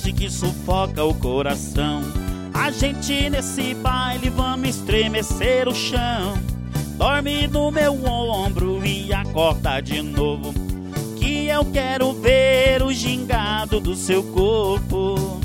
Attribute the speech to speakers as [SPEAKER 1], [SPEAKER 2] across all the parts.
[SPEAKER 1] limite que sufoca o coração. A gente nesse baile vamos estremecer o chão. Dorme no meu ombro e acorda de novo, que eu quero ver o gingado do seu corpo.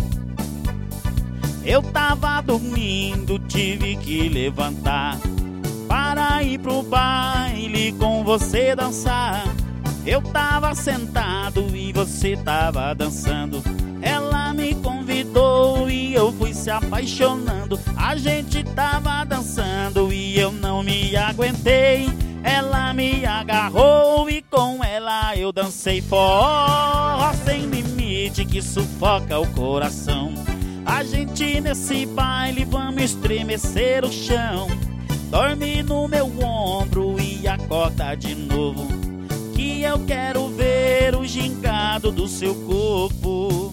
[SPEAKER 1] Eu tava dormindo, tive que levantar para ir pro baile com você dançar. Eu tava sentado e você tava dançando. Ela me convidou e eu fui se apaixonando. A gente tava dançando e eu não me aguentei. Ela me agarrou e com ela eu dancei forró sem limite que sufoca o coração. A gente nesse baile vamos estremecer o chão. Dorme no meu ombro e acorda de novo, que eu quero ver o gingado do seu corpo.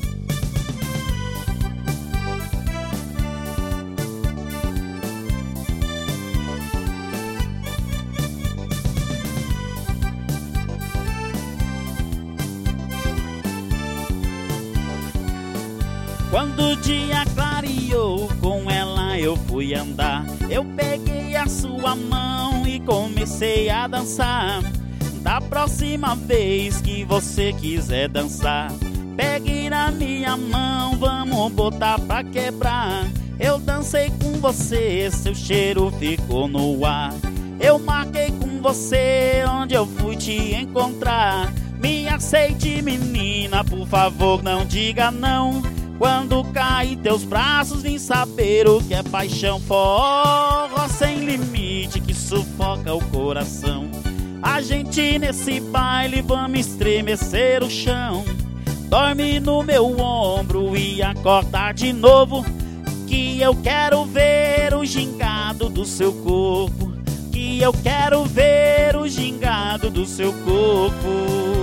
[SPEAKER 1] Quando o dia clareou, com ela eu fui andar. Eu peguei a sua mão e comecei a dançar. Da próxima vez que você quiser dançar, pegue na minha mão, vamos botar pra quebrar. Eu dancei com você, seu cheiro ficou no ar. Eu marquei com você onde eu fui te encontrar. Me aceite, menina, por favor, não diga não. Quando cair teus braços, vim saber o que é paixão. Forró sem limite que sufoca o coração. A gente nesse baile vamos estremecer o chão. Dorme no meu ombro e acorda de novo, que eu quero ver o gingado do seu corpo, que eu quero ver o gingado do seu corpo.